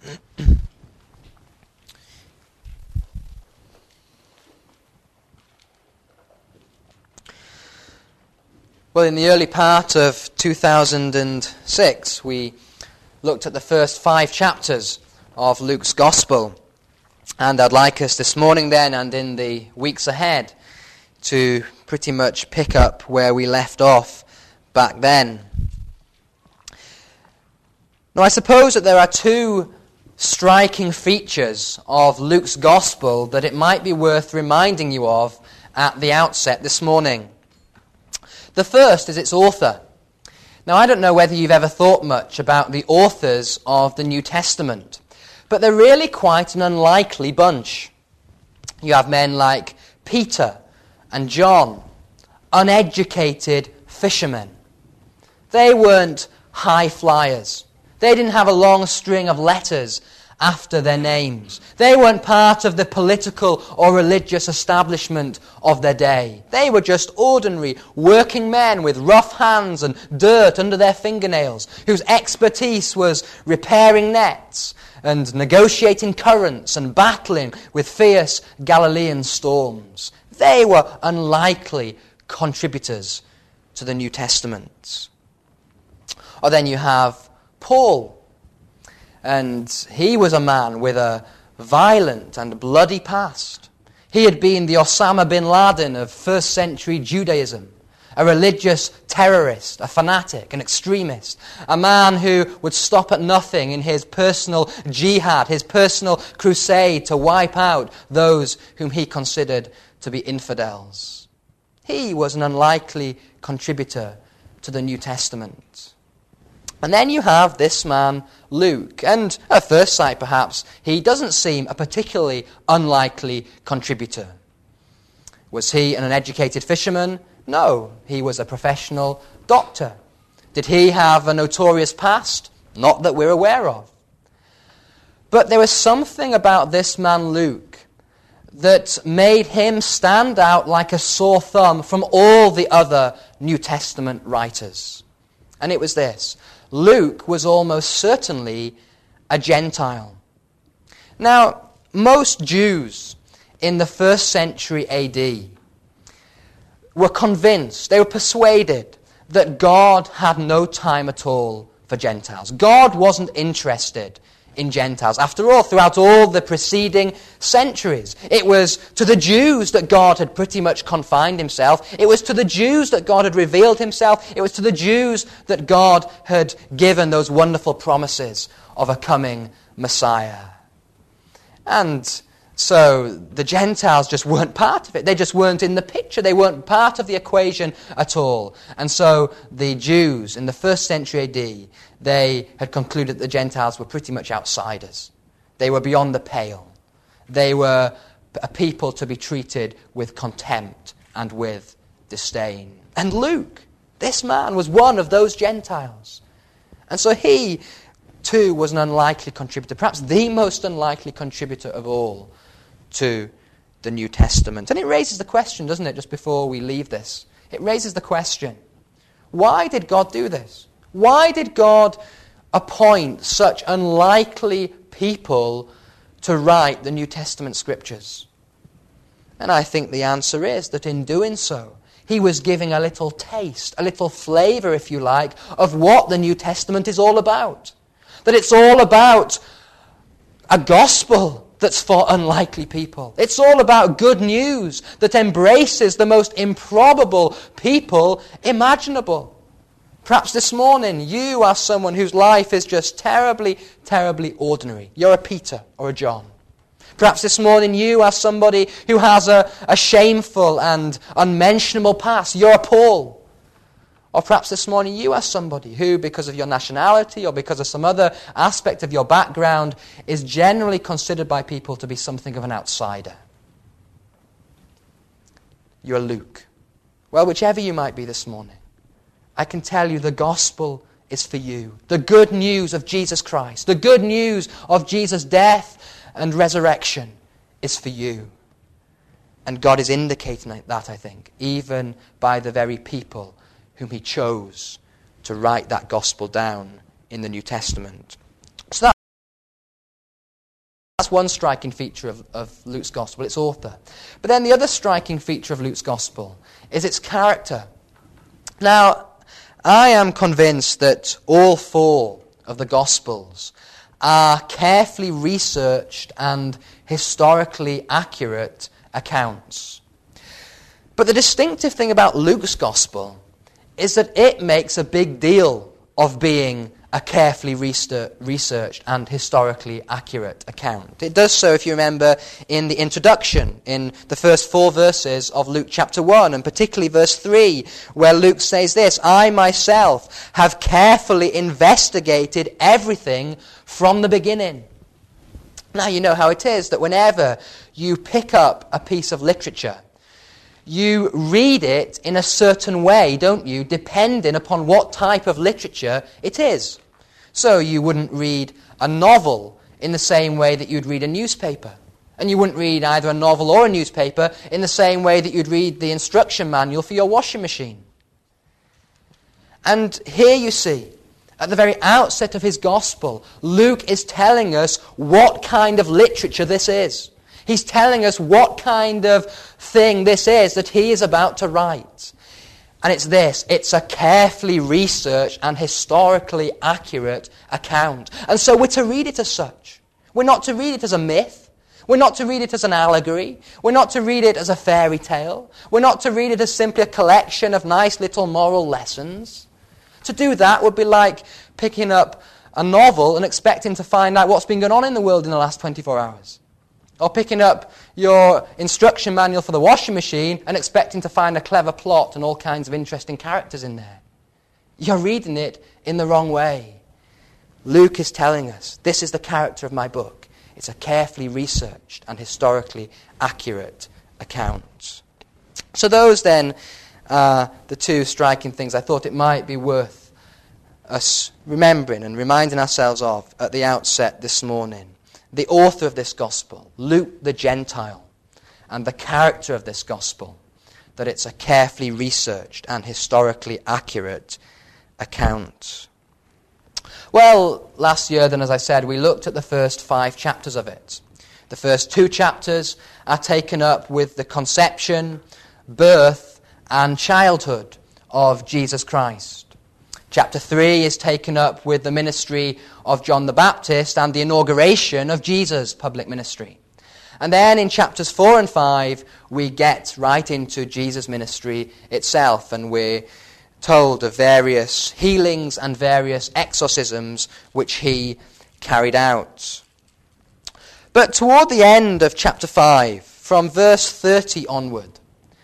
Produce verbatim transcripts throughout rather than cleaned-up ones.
Well, in the early part of two thousand six, we looked at the first five chapters of Luke's Gospel. And I'd like us this morning then, and in the weeks ahead, to pretty much pick up where we left off back then. Now, I suppose that there are two striking features of Luke's Gospel that it might be worth reminding you of at the outset this morning. The first is its author. Now, I don't know whether you've ever thought much about the authors of the New Testament, but they're really quite an unlikely bunch. You have men like Peter and John, uneducated fishermen. They weren't high flyers. They didn't have a long string of letters after their names. They weren't part of the political or religious establishment of their day. They were just ordinary working men with rough hands and dirt under their fingernails, whose expertise was repairing nets and negotiating currents and battling with fierce Galilean storms. They were unlikely contributors to the New Testament. Or then you have Paul. And he was a man with a violent and bloody past. He had been the Osama bin Laden of first century Judaism, a religious terrorist, a fanatic, an extremist, a man who would stop at nothing in his personal jihad, his personal crusade to wipe out those whom he considered to be infidels. He was an unlikely contributor to the New Testament. And then you have this man, Luke, and at first sight perhaps he doesn't seem a particularly unlikely contributor. Was he an uneducated fisherman? No, he was a professional doctor. Did he have a notorious past? Not that we're aware of. But there was something about this man Luke that made him stand out like a sore thumb from all the other New Testament writers. And it was this: Luke was almost certainly a Gentile. Now, most Jews in the first century A D were convinced, they were persuaded that God had no time at all for Gentiles. God wasn't interested in Gentiles. After all, throughout all the preceding centuries, it was to the Jews that God had pretty much confined himself. It was to the Jews that God had revealed himself. It was to the Jews that God had given those wonderful promises of a coming Messiah. And so the Gentiles just weren't part of it. They just weren't in the picture. They weren't part of the equation at all. And so the Jews in the first century A D, they had concluded that the Gentiles were pretty much outsiders. They were beyond the pale. They were a people to be treated with contempt and with disdain. And Luke, this man, was one of those Gentiles. And so he, too, was an unlikely contributor, perhaps the most unlikely contributor of all to the New Testament. And it raises the question, doesn't it, just before we leave this? It raises the question, why did God do this? Why did God appoint such unlikely people to write the New Testament scriptures? And I think the answer is that in doing so, he was giving a little taste, a little flavor, if you like, of what the New Testament is all about. That it's all about a gospel that's for unlikely people. It's all about good news that embraces the most improbable people imaginable. Perhaps this morning you are someone whose life is just terribly, terribly ordinary. You're a Peter or a John. Perhaps this morning you are somebody who has a, a shameful and unmentionable past. You're a Paul. Or perhaps this morning you are somebody who, because of your nationality or because of some other aspect of your background, is generally considered by people to be something of an outsider. You're Luke. Well, whichever you might be this morning, I can tell you the gospel is for you. The good news of Jesus Christ, the good news of Jesus' death and resurrection is for you. And God is indicating that, I think, even by the very people whom he chose to write that gospel down in the New Testament. So that that's one striking feature of, of Luke's gospel, its author. But then the other striking feature of Luke's gospel is its character. Now, I am convinced that all four of the gospels are carefully researched and historically accurate accounts. But the distinctive thing about Luke's gospel is that it makes a big deal of being a carefully researched and historically accurate account. It does so, if you remember, in the introduction, in the first four verses of Luke chapter one, and particularly verse three, where Luke says this, "I myself have carefully investigated everything from the beginning." Now, you know how it is that whenever you pick up a piece of literature, you read it in a certain way, don't you, depending upon what type of literature it is. So you wouldn't read a novel in the same way that you'd read a newspaper. And you wouldn't read either a novel or a newspaper in the same way that you'd read the instruction manual for your washing machine. And here you see, at the very outset of his gospel, Luke is telling us what kind of literature this is. He's telling us what kind of thing this is that he is about to write. And it's this, it's a carefully researched and historically accurate account. And so we're to read it as such. We're not to read it as a myth. We're not to read it as an allegory. We're not to read it as a fairy tale. We're not to read it as simply a collection of nice little moral lessons. To do that would be like picking up a novel and expecting to find out what's been going on in the world in the last twenty-four hours. Or picking up your instruction manual for the washing machine and expecting to find a clever plot and all kinds of interesting characters in there. You're reading it in the wrong way. Luke is telling us, this is the character of my book. It's a carefully researched and historically accurate account. So those then are the two striking things I thought it might be worth us remembering and reminding ourselves of at the outset this morning. The author of this gospel, Luke the Gentile, and the character of this gospel, that it's a carefully researched and historically accurate account. Well, last year then, as I said, we looked at the first five chapters of it. The first two chapters are taken up with the conception, birth, and childhood of Jesus Christ. Chapter three is taken up with the ministry of John the Baptist and the inauguration of Jesus' public ministry. And then in chapters four and five, we get right into Jesus' ministry itself, and we're told of various healings and various exorcisms which he carried out. But toward the end of chapter five, from verse thirty onward,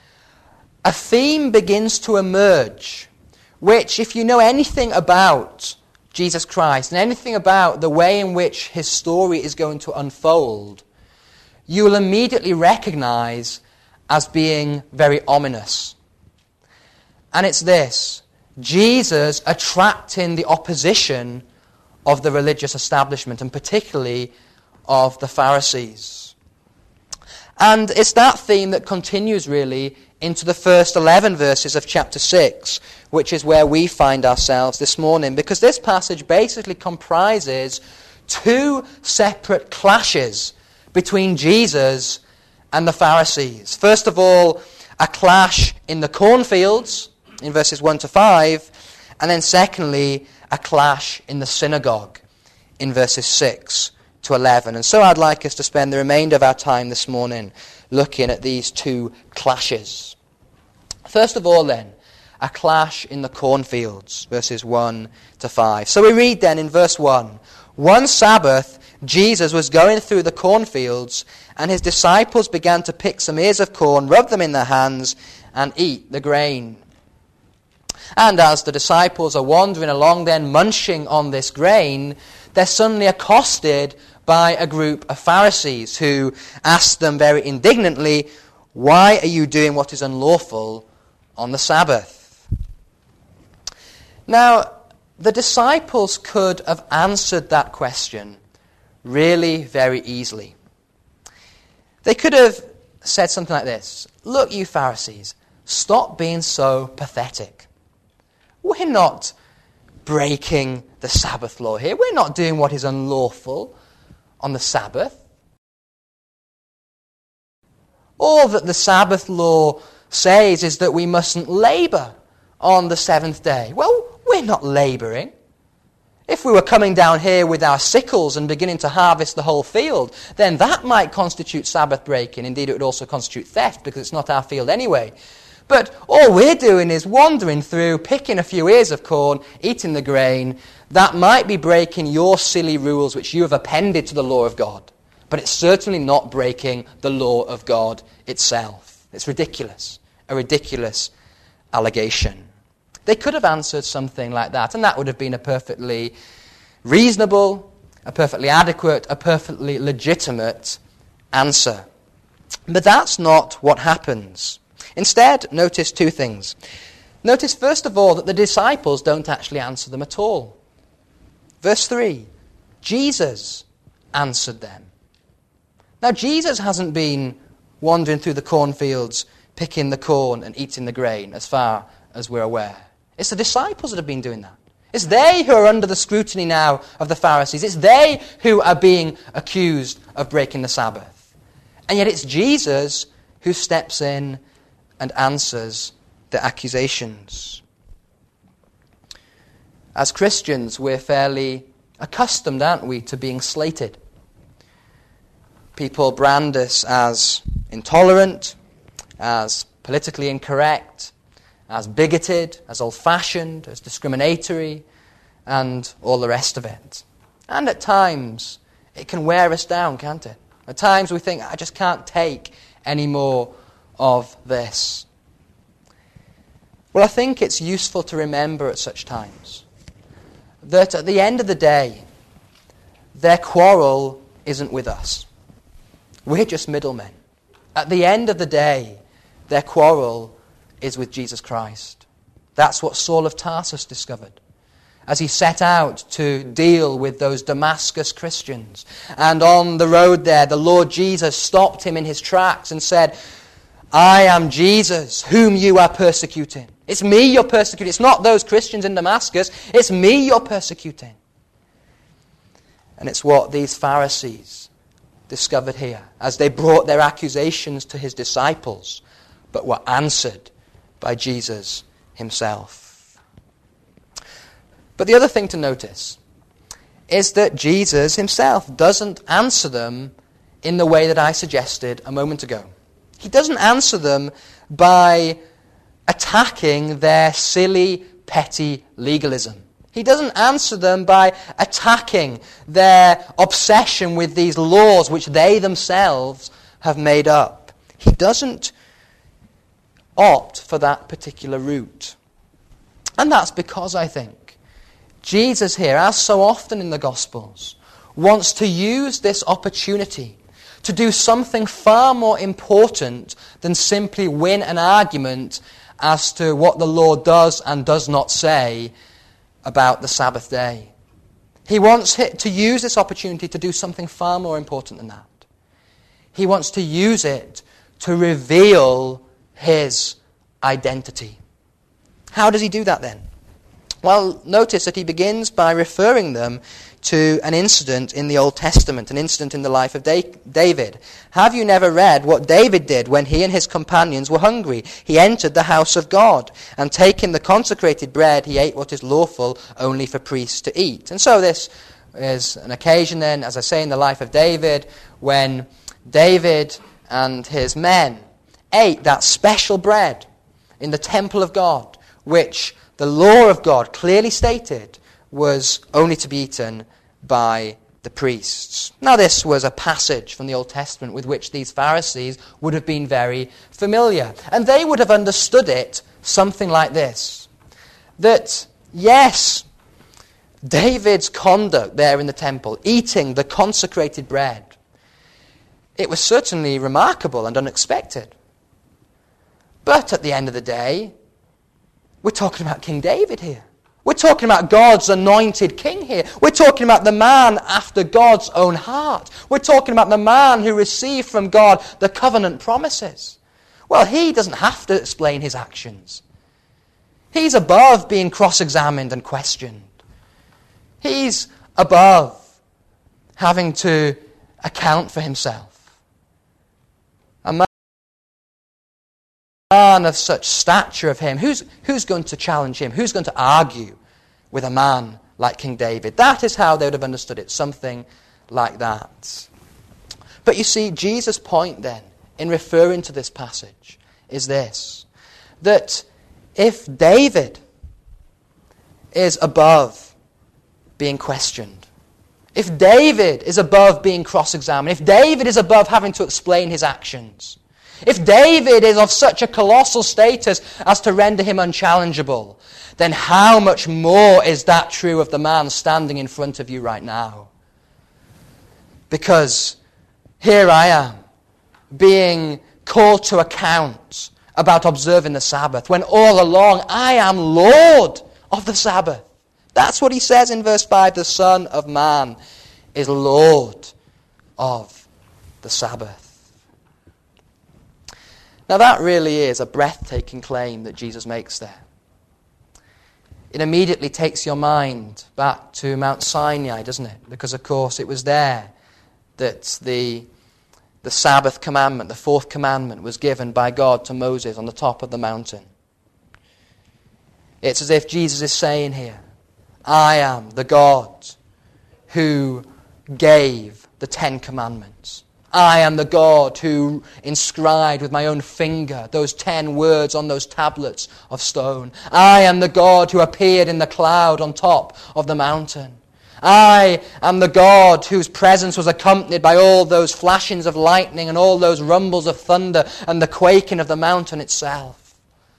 a theme begins to emerge, which, if you know anything about Jesus Christ and anything about the way in which his story is going to unfold, you will immediately recognize as being very ominous. And it's this: Jesus attracting the opposition of the religious establishment, and particularly of the Pharisees. And it's that theme that continues really into the first eleven verses of chapter six, which is where we find ourselves this morning, because this passage basically comprises two separate clashes between Jesus and the Pharisees. First of all, a clash in the cornfields in verses one to five, and then secondly, a clash in the synagogue in verses six to eleven. And so I'd like us to spend the remainder of our time this morning looking at these two clashes. First of all then, a clash in the cornfields, verses one to five. So we read then in verse one, "One Sabbath Jesus was going through the cornfields, and his disciples began to pick some ears of corn, rub them in their hands, and eat the grain. And as the disciples are wandering along then, munching on this grain, they're suddenly accosted by a group of Pharisees who ask them very indignantly, 'Why are you doing what is unlawful on the Sabbath?'" Now, the disciples could have answered that question really very easily. They could have said something like this: "Look, you Pharisees, stop being so pathetic. We're not breaking the Sabbath law here. We're not doing what is unlawful on the Sabbath. All that the Sabbath law says is that we mustn't labour on the seventh day. Well, we're not labouring. If we were coming down here with our sickles and beginning to harvest the whole field, then that might constitute Sabbath breaking. Indeed, it would also constitute theft because it's not our field anyway. But all we're doing is wandering through, picking a few ears of corn, eating the grain. That might be breaking your silly rules which you have appended to the law of God. But it's certainly not breaking the law of God itself. It's ridiculous. A ridiculous allegation. They could have answered something like that, and that would have been a perfectly reasonable, a perfectly adequate, a perfectly legitimate answer. But that's not what happens. Instead, notice two things. Notice, first of all, that the disciples don't actually answer them at all. Verse three, Jesus answered them. Now, Jesus hasn't been wandering through the cornfields, picking the corn and eating the grain, as far as we're aware. It's the disciples that have been doing that. It's they who are under the scrutiny now of the Pharisees. It's they who are being accused of breaking the Sabbath. And yet it's Jesus who steps in and answers the accusations. As Christians, we're fairly accustomed, aren't we, to being slated. People brand us as intolerant, as politically incorrect, as bigoted, as old-fashioned, as discriminatory, and all the rest of it. And at times, it can wear us down, can't it? At times we think, I just can't take any more of this. Well, I think it's useful to remember at such times that at the end of the day, their quarrel isn't with us. We're just middlemen. At the end of the day, their quarrel is with Jesus Christ. That's what Saul of Tarsus discovered as he set out to deal with those Damascus Christians. And on the road there, the Lord Jesus stopped him in his tracks and said, I am Jesus, whom you are persecuting. It's me you're persecuting. It's not those Christians in Damascus. It's me you're persecuting. And it's what these Pharisees discovered here as they brought their accusations to his disciples, but were answered by Jesus himself. But the other thing to notice is that Jesus himself doesn't answer them in the way that I suggested a moment ago. He doesn't answer them by attacking their silly, petty legalism. He doesn't answer them by attacking their obsession with these laws which they themselves have made up. He doesn't opt for that particular route. And that's because, I think, Jesus here, as so often in the Gospels, wants to use this opportunity to do something far more important than simply win an argument as to what the law does and does not say about the Sabbath day. He wants to use this opportunity to do something far more important than that. He wants to use it to reveal his identity. How does he do that then? Well, notice that he begins by referring them to an incident in the Old Testament, an incident in the life of David. Have you never read what David did when he and his companions were hungry? He entered the house of God, and taking the consecrated bread, he ate what is lawful only for priests to eat. And so this is an occasion then, as I say, in the life of David, when David and his men ate that special bread in the temple of God, which the law of God clearly stated was only to be eaten by the priests. Now, this was a passage from the Old Testament with which these Pharisees would have been very familiar. And they would have understood it something like this. That, yes, David's conduct there in the temple, eating the consecrated bread, it was certainly remarkable and unexpected. But at the end of the day, we're talking about King David here. We're talking about God's anointed king here. We're talking about the man after God's own heart. We're talking about the man who received from God the covenant promises. Well, he doesn't have to explain his actions. He's above being cross-examined and questioned. He's above having to account for himself. man of such stature of him, who's, who's going to challenge him? Who's going to argue with a man like King David? That is how they would have understood it, something like that. But you see, Jesus' point then, in referring to this passage, is this, that if David is above being questioned, if David is above being cross-examined, if David is above having to explain his actions, if David is of such a colossal status as to render him unchallengeable, then how much more is that true of the man standing in front of you right now? Because here I am, being called to account about observing the Sabbath, when all along I am Lord of the Sabbath. That's what he says in verse five, the Son of Man is Lord of the Sabbath. Now that really is a breathtaking claim that Jesus makes there. It immediately takes your mind back to Mount Sinai, doesn't it? Because of course it was there that the, the Sabbath commandment, the fourth commandment, was given by God to Moses on the top of the mountain. It's as if Jesus is saying here, I am the God who gave the Ten Commandments. I am the God who inscribed with my own finger those ten words on those tablets of stone. I am the God who appeared in the cloud on top of the mountain. I am the God whose presence was accompanied by all those flashings of lightning and all those rumbles of thunder and the quaking of the mountain itself.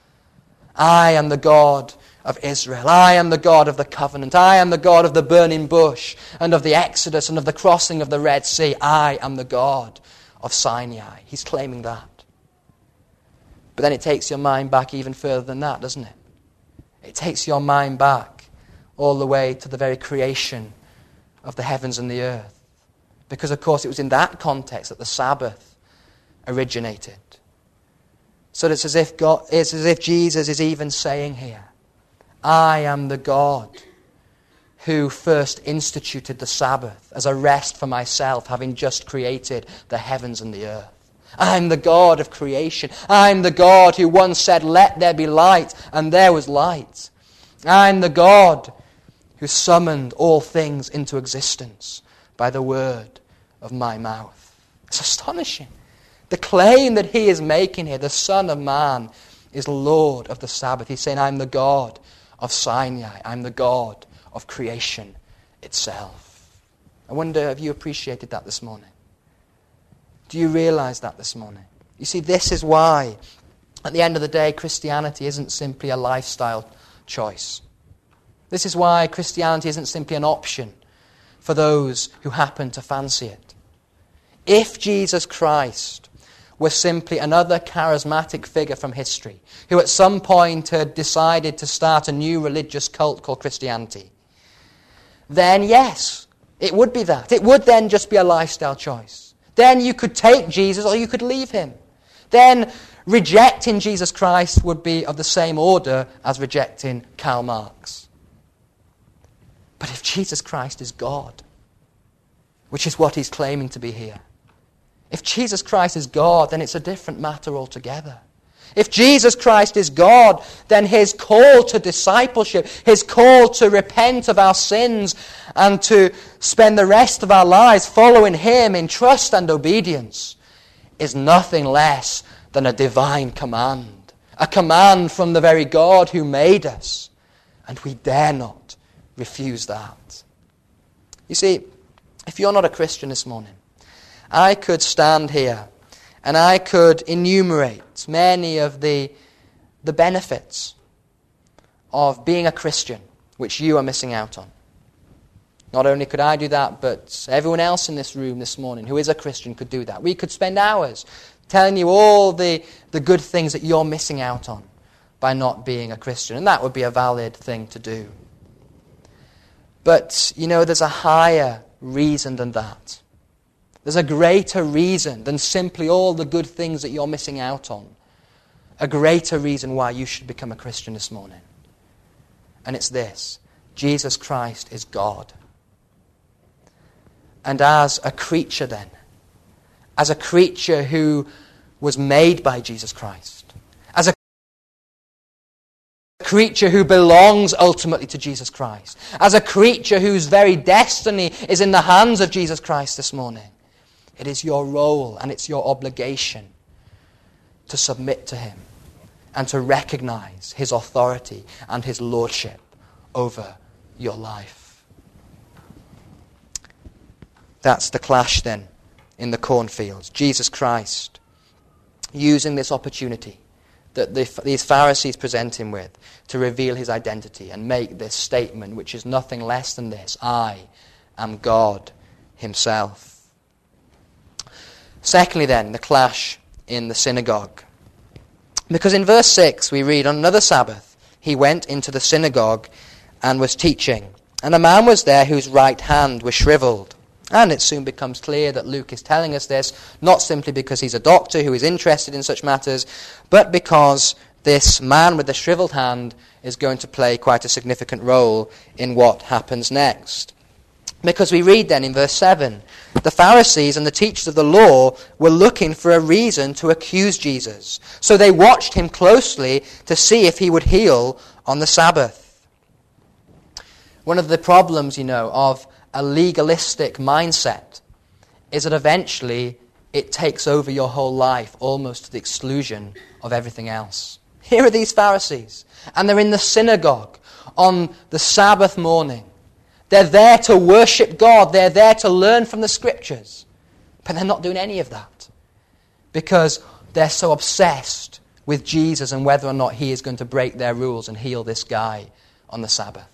I am the God of Israel. I am the God of the covenant. I am the God of the burning bush and of the Exodus and of the crossing of the Red Sea. I am the God of Sinai. He's claiming that. But then it takes your mind back even further than that, doesn't it? It takes your mind back all the way to the very creation of the heavens and the earth. Because, of course, it was in that context that the Sabbath originated. So it's as if God, it's as if Jesus is even saying here, I am the God who first instituted the Sabbath as a rest for myself, having just created the heavens and the earth. I'm the God of creation. I'm the God who once said, let there be light, and there was light. I'm the God who summoned all things into existence by the word of my mouth. It's astonishing. The claim that he is making here, the Son of Man is Lord of the Sabbath. He's saying, I'm the God of Sinai. I'm the God of creation itself. I wonder, have you appreciated that this morning? Do you realize that this morning? You see, this is why, at the end of the day, Christianity isn't simply a lifestyle choice. This is why Christianity isn't simply an option for those who happen to fancy it. If Jesus Christ were simply another charismatic figure from history who at some point had decided to start a new religious cult called Christianity, then yes, it would be that. It would then just be a lifestyle choice. Then you could take Jesus or you could leave him. Then rejecting Jesus Christ would be of the same order as rejecting Karl Marx. But if Jesus Christ is God, which is what he's claiming to be here, if Jesus Christ is God, then it's a different matter altogether. If Jesus Christ is God, then his call to discipleship, his call to repent of our sins and to spend the rest of our lives following him in trust and obedience is nothing less than a divine command. A command from the very God who made us. And we dare not refuse that. You see, if you're not a Christian this morning, I could stand here and I could enumerate many of the, the benefits of being a Christian, which you are missing out on. Not only could I do that, but everyone else in this room this morning who is a Christian could do that. We could spend hours telling you all the, the good things that you're missing out on by not being a Christian. And that would be a valid thing to do. But, you know, there's a higher reason than that. There's a greater reason than simply all the good things that you're missing out on. A greater reason why you should become a Christian this morning. And it's this. Jesus Christ is God. And as a creature then, as a creature who was made by Jesus Christ, as a creature who belongs ultimately to Jesus Christ, as a creature whose very destiny is in the hands of Jesus Christ this morning. It is your role and it's your obligation to submit to him and to recognize his authority and his lordship over your life. That's the clash then in the cornfields. Jesus Christ using this opportunity that the, these Pharisees present him with to reveal his identity and make this statement, which is nothing less than this: I am God himself. Secondly then, the clash in the synagogue. Because in verse six we read, on another Sabbath he went into the synagogue and was teaching, and a man was there whose right hand was shriveled. And it soon becomes clear that Luke is telling us this, not simply because he's a doctor who is interested in such matters, but because this man with the shriveled hand is going to play quite a significant role in what happens next. Because we read then in verse seven, the Pharisees and the teachers of the law were looking for a reason to accuse Jesus. So they watched him closely to see if he would heal on the Sabbath. One of the problems, you know, of a legalistic mindset is that eventually it takes over your whole life, almost to the exclusion of everything else. Here are these Pharisees, and they're in the synagogue on the Sabbath morning. They're there to worship God. They're there to learn from the Scriptures. But they're not doing any of that because they're so obsessed with Jesus and whether or not he is going to break their rules and heal this guy on the Sabbath.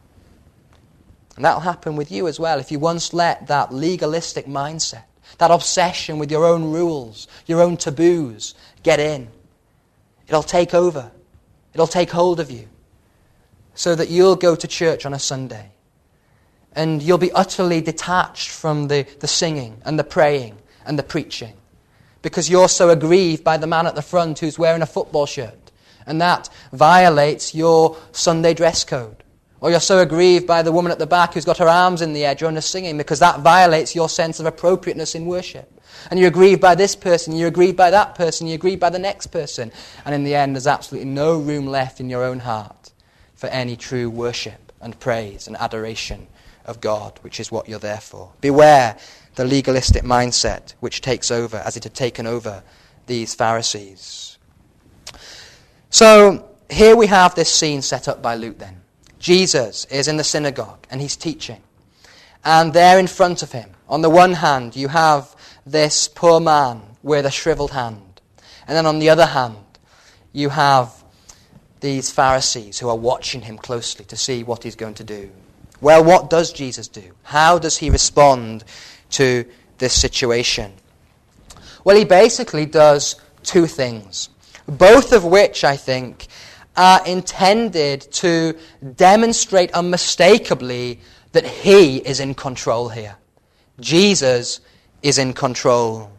And that'll happen with you as well if you once let that legalistic mindset, that obsession with your own rules, your own taboos, get in. It'll take over. It'll take hold of you so that you'll go to church on a Sunday and you'll be utterly detached from the, the singing and the praying and the preaching because you're so aggrieved by the man at the front who's wearing a football shirt, and that violates your Sunday dress code. Or you're so aggrieved by the woman at the back who's got her arms in the air during the singing because that violates your sense of appropriateness in worship. And you're aggrieved by this person, you're aggrieved by that person, you're aggrieved by the next person. And in the end, there's absolutely no room left in your own heart for any true worship and praise and adoration of God, which is what you're there for. Beware the legalistic mindset which takes over, as it had taken over these Pharisees. So here we have this scene set up by Luke then. Jesus is in the synagogue and he's teaching. And there in front of him, on the one hand, you have this poor man with a shriveled hand. And then on the other hand, you have these Pharisees who are watching him closely to see what he's going to do. Well, what does Jesus do? How does he respond to this situation? Well, he basically does two things, both of which, I think, are intended to demonstrate unmistakably that he is in control here. Jesus is in control.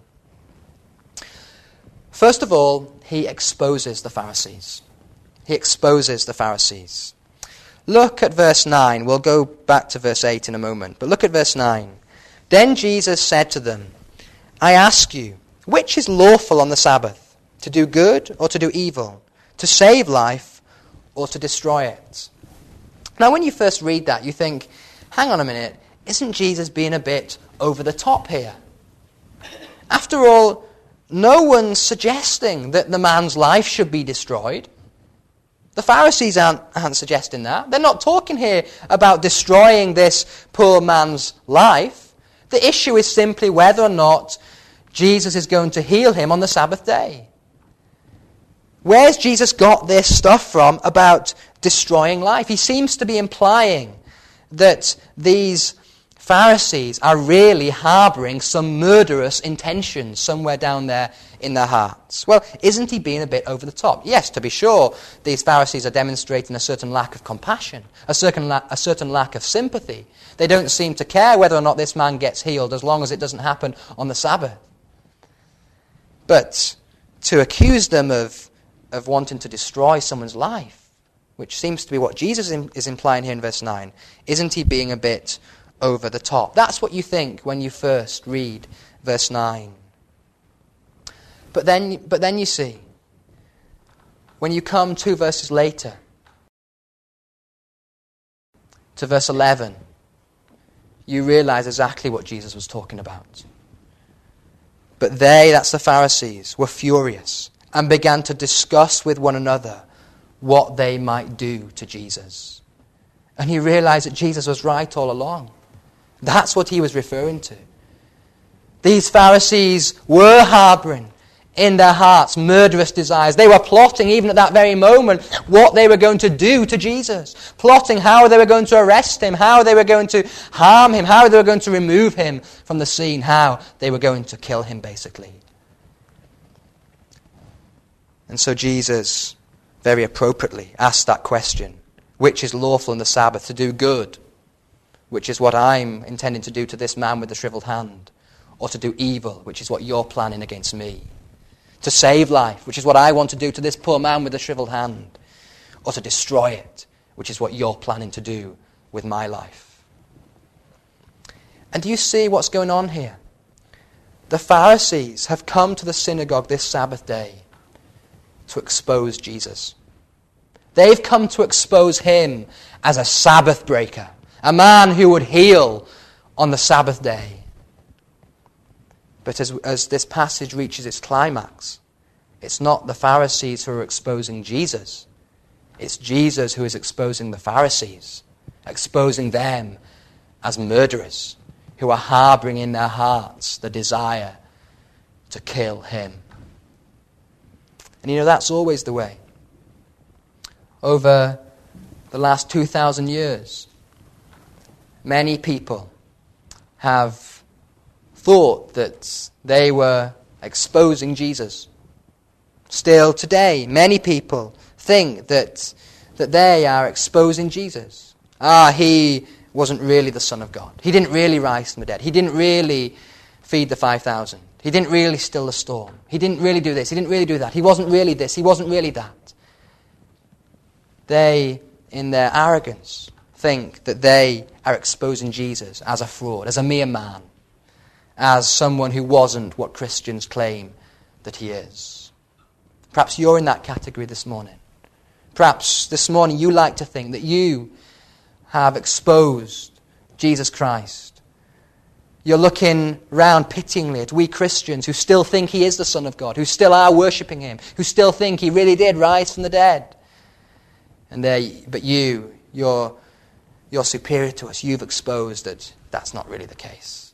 First of all, he exposes the Pharisees. He exposes the Pharisees. Look at verse nine. We'll go back to verse eight in a moment. But look at verse nine. Then Jesus said to them, I ask you, which is lawful on the Sabbath, to do good or to do evil, to save life or to destroy it? Now, when you first read that, you think, hang on a minute, isn't Jesus being a bit over the top here? After all, no one's suggesting that the man's life should be destroyed. The Pharisees aren't, aren't suggesting that. They're not talking here about destroying this poor man's life. The issue is simply whether or not Jesus is going to heal him on the Sabbath day. Where's Jesus got this stuff from about destroying life? He seems to be implying that these Pharisees are really harboring some murderous intentions somewhere down there in their hearts. Well, isn't he being a bit over the top? Yes, to be sure, these Pharisees are demonstrating a certain lack of compassion, a certain, la- a certain lack of sympathy. They don't seem to care whether or not this man gets healed as long as it doesn't happen on the Sabbath. But to accuse them of of wanting to destroy someone's life, which seems to be what Jesus is implying here in verse nine, isn't he being a bit over the top? That's what you think when you first read verse nine. But then, but then you see, when you come two verses later, to verse eleven, you realize exactly what Jesus was talking about. But they, that's the Pharisees, were furious and began to discuss with one another what they might do to Jesus. And he realized that Jesus was right all along. That's what he was referring to. These Pharisees were harboring in their hearts murderous desires. They were plotting, even at that very moment, what they were going to do to Jesus. Plotting how they were going to arrest him, how they were going to harm him, how they were going to remove him from the scene, how they were going to kill him, basically. And so Jesus, very appropriately, asked that question: which is lawful in the Sabbath, to do good, which is what I'm intending to do to this man with the shriveled hand, or to do evil, which is what you're planning against me? To save life, which is what I want to do to this poor man with the shriveled hand, or to destroy it, which is what you're planning to do with my life? And do you see what's going on here? The Pharisees have come to the synagogue this Sabbath day to expose Jesus. They've come to expose him as a Sabbath breaker, a man who would heal on the Sabbath day. But as, as this passage reaches its climax, it's not the Pharisees who are exposing Jesus. It's Jesus who is exposing the Pharisees, exposing them as murderers who are harboring in their hearts the desire to kill him. And you know, that's always the way. Over the last two thousand years, many people have thought that they were exposing Jesus. Still today, many people think that, that they are exposing Jesus. Ah, he wasn't really the Son of God. He didn't really rise from the dead. He didn't really feed the five thousand. He didn't really still the storm. He didn't really do this. He didn't really do that. He wasn't really this. He wasn't really that. They, in their arrogance, think that they are exposing Jesus as a fraud, as a mere man, as someone who wasn't what Christians claim that he is. Perhaps you're in that category this morning. Perhaps this morning you like to think that you have exposed Jesus Christ. You're looking round pityingly at we Christians who still think he is the Son of God, who still are worshipping him, who still think he really did rise from the dead. And they, but you, you're, you're superior to us. You've exposed that that's not really the case.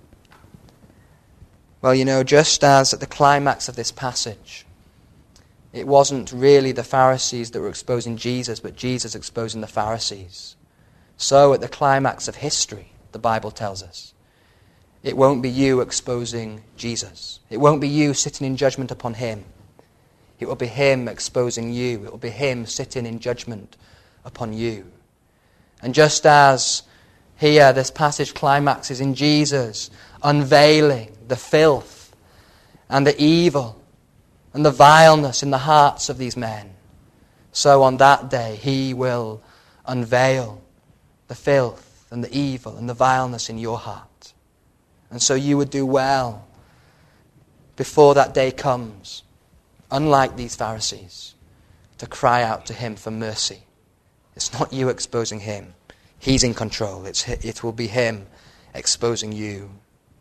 Well, you know, just as at the climax of this passage, it wasn't really the Pharisees that were exposing Jesus, but Jesus exposing the Pharisees. So at the climax of history, the Bible tells us, it won't be you exposing Jesus. It won't be you sitting in judgment upon him. It will be him exposing you. It will be him sitting in judgment upon you. And just as here this passage climaxes in Jesus unveiling the filth and the evil and the vileness in the hearts of these men, so on that day he will unveil the filth and the evil and the vileness in your heart. And so you would do well, before that day comes, unlike these Pharisees, to cry out to him for mercy. It's not you exposing him. He's in control. It's, it will be him exposing you.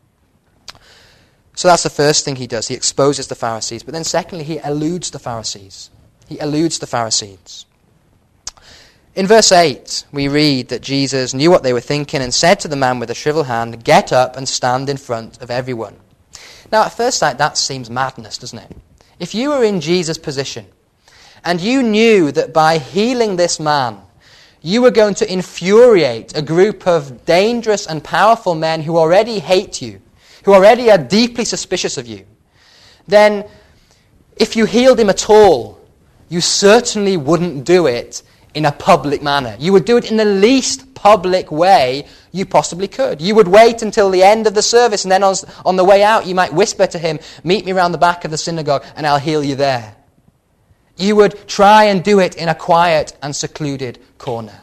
So that's the first thing he does. He exposes the Pharisees. But then secondly, he eludes the Pharisees. He eludes the Pharisees. In verse eight, we read that Jesus knew what they were thinking and said to the man with the shriveled hand, "Get up and stand in front of everyone." Now, at first sight, that seems madness, doesn't it? If you were in Jesus' position and you knew that by healing this man, you were going to infuriate a group of dangerous and powerful men who already hate you, who already are deeply suspicious of you, then if you healed him at all, you certainly wouldn't do it in a public manner. You would do it in the least public way you possibly could. You would wait until the end of the service, and then on, on the way out you might whisper to him, "Meet me round the back of the synagogue and I'll heal you there." You would try and do it in a quiet and secluded corner.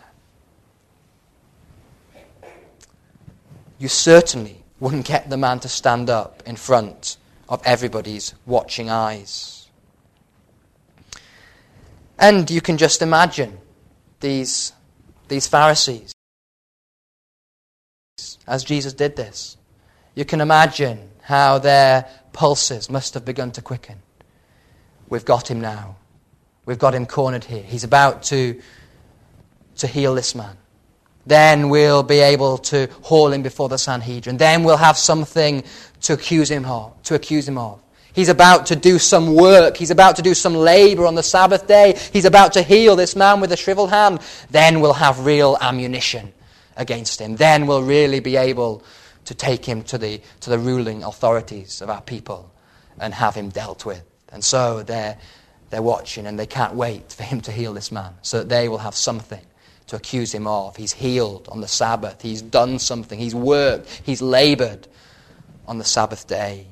You certainly wouldn't get the man to stand up in front of everybody's watching eyes. And you can just imagine these, these Pharisees as Jesus did this. You can imagine how their pulses must have begun to quicken. We've got him now. We've got him cornered here. He's about to, to heal this man. Then we'll be able to haul him before the Sanhedrin. Then we'll have something to accuse him of. To accuse him of. He's about to do some work. He's about to do some labor on the Sabbath day. He's about to heal this man with a shriveled hand. Then we'll have real ammunition against him. Then we'll really be able to take him to the to the ruling authorities of our people and have him dealt with. And so they're they're watching, and they can't wait for him to heal this man, so that they will have something to accuse him of. He's healed on the Sabbath. He's done something. He's worked. He's labored on the Sabbath day.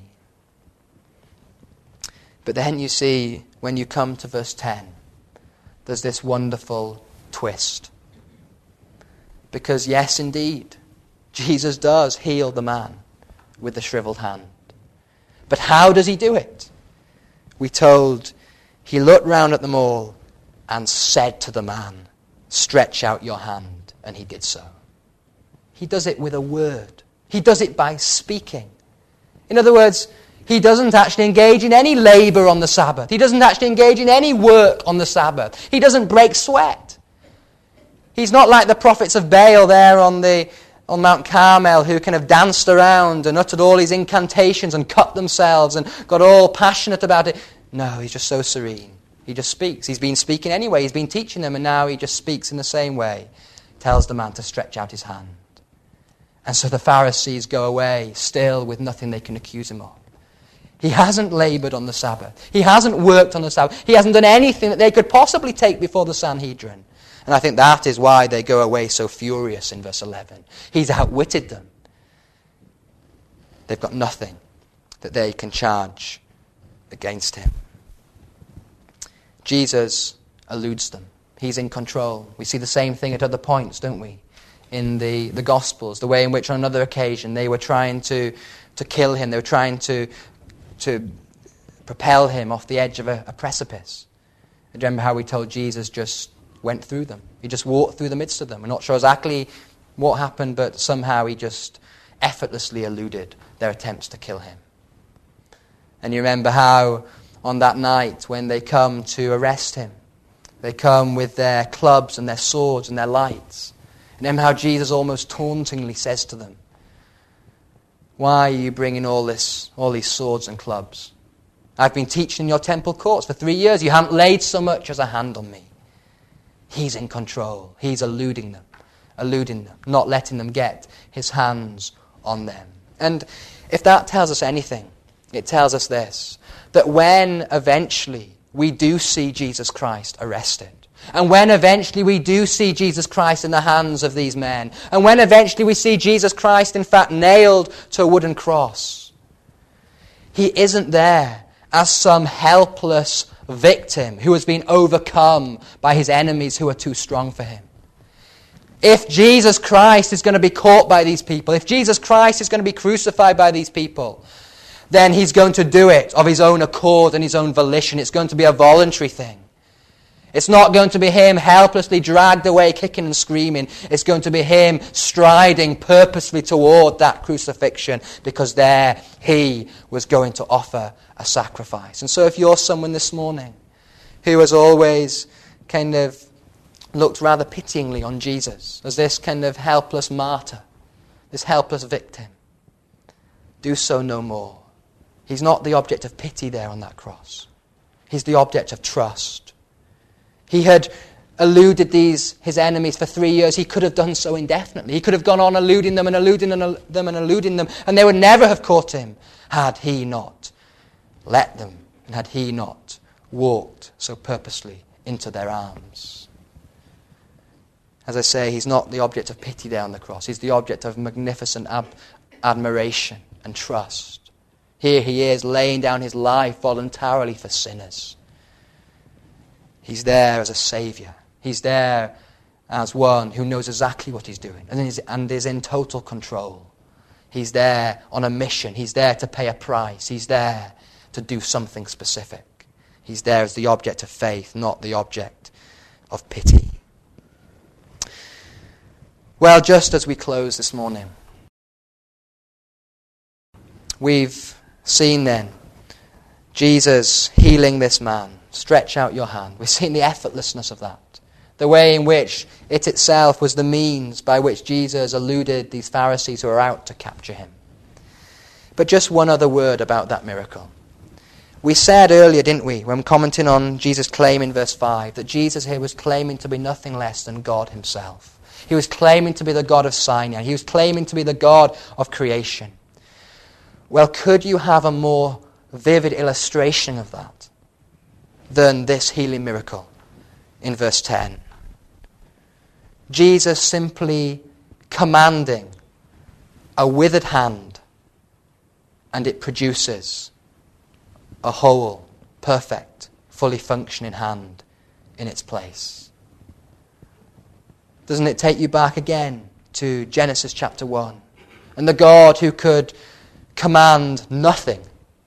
But then you see, when you come to verse ten, there's this wonderful twist. Because yes, indeed, Jesus does heal the man with the shriveled hand. But how does he do it? We told, he looked round at them all and said to the man, "Stretch out your hand," and he did so. He does it with a word. He does it by speaking. In other words, he doesn't actually engage in any labor on the Sabbath. He doesn't actually engage in any work on the Sabbath. He doesn't break sweat. He's not like the prophets of Baal there on the on Mount Carmel, who kind of danced around and uttered all these incantations and cut themselves and got all passionate about it. No, he's just so serene. He just speaks. He's been speaking anyway. He's been teaching them, and now he just speaks in the same way. Tells the man to stretch out his hand. And so the Pharisees go away, still with nothing they can accuse him of. He hasn't labored on the Sabbath. He hasn't worked on the Sabbath. He hasn't done anything that they could possibly take before the Sanhedrin. And I think that is why they go away so furious in verse eleven. He's outwitted them. They've got nothing that they can charge against him. Jesus eludes them. He's in control. We see the same thing at other points, don't we? In the, the Gospels, the way in which on another occasion they were trying to, to kill him. They were trying to, to propel him off the edge of a, a precipice. I remember how we told Jesus just went through them. He just walked through the midst of them. We're not sure exactly what happened, but somehow he just effortlessly eluded their attempts to kill him. And you remember how on that night when they come to arrest him, they come with their clubs and their swords and their lights. And remember how Jesus almost tauntingly says to them, "Why are you bringing all this, all these swords and clubs? I've been teaching in your temple courts for three years. You haven't laid so much as a hand on me." He's in control. He's eluding them, eluding them, not letting them get his hands on them. And if that tells us anything, it tells us this, that when eventually we do see Jesus Christ arrested, and when eventually we do see Jesus Christ in the hands of these men, and when eventually we see Jesus Christ in fact nailed to a wooden cross, he isn't there as some helpless victim who has been overcome by his enemies who are too strong for him. If Jesus Christ is going to be caught by these people, if Jesus Christ is going to be crucified by these people, then he's going to do it of his own accord and his own volition. It's going to be a voluntary thing. It's not going to be him helplessly dragged away, kicking and screaming. It's going to be him striding purposefully toward that crucifixion, because there he was going to offer a sacrifice. And so if you're someone this morning who has always kind of looked rather pityingly on Jesus as this kind of helpless martyr, this helpless victim, do so no more. He's not the object of pity there on that cross. He's the object of trust. He had eluded these, his enemies, for three years. He could have done so indefinitely. He could have gone on eluding them and eluding them and eluding them, and they would never have caught him had he not let them, and had he not walked so purposely into their arms. As I say, he's not the object of pity there on the cross. He's the object of magnificent ab- admiration and trust. Here he is laying down his life voluntarily for sinners. He's there as a saviour. He's there as one who knows exactly what he's doing and is, and is in total control. He's there on a mission. He's there to pay a price. He's there to do something specific. He's there as the object of faith, not the object of pity. Well, just as we close this morning, we've seen then Jesus healing this man. Stretch out your hand. We've seen the effortlessness of that. The way in which it itself was the means by which Jesus eluded these Pharisees who were out to capture him. But just one other word about that miracle. We said earlier, didn't we, when commenting on Jesus' claim in verse five, that Jesus here was claiming to be nothing less than God himself. He was claiming to be the God of Sinai. He was claiming to be the God of creation. Well, could you have a more vivid illustration of that than this healing miracle in verse ten? Jesus simply commanding a withered hand, and it produces a whole, perfect, fully functioning hand in its place. Doesn't it take you back again to Genesis chapter one? And the God who could command nothing,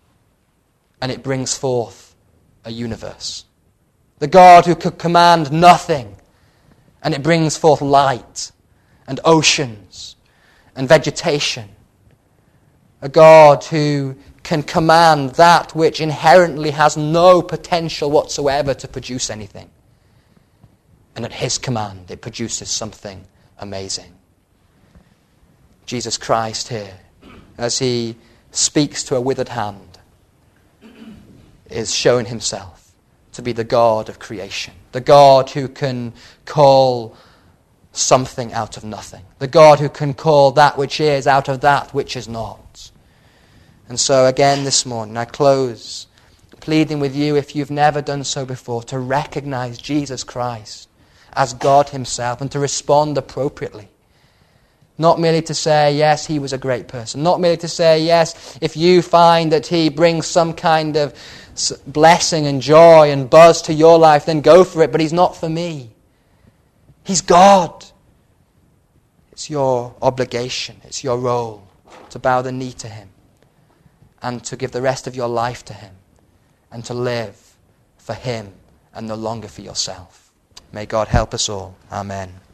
and it brings forth a universe. The God who could command nothing, and it brings forth light and oceans and vegetation. A God who can command that which inherently has no potential whatsoever to produce anything. And at his command it produces something amazing. Jesus Christ here, as he speaks to a withered hand, is showing himself to be the God of creation. The God who can call something out of nothing. The God who can call that which is out of that which is not. And so again this morning I close pleading with you, if you've never done so before, to recognize Jesus Christ as God himself and to respond appropriately. Not merely to say, yes, he was a great person. Not merely to say, yes, if you find that he brings some kind of blessing and joy and buzz to your life, then go for it, but he's not for me. He's God. It's your obligation, it's your role to bow the knee to him and to give the rest of your life to him and to live for him and no longer for yourself. May God help us all. Amen.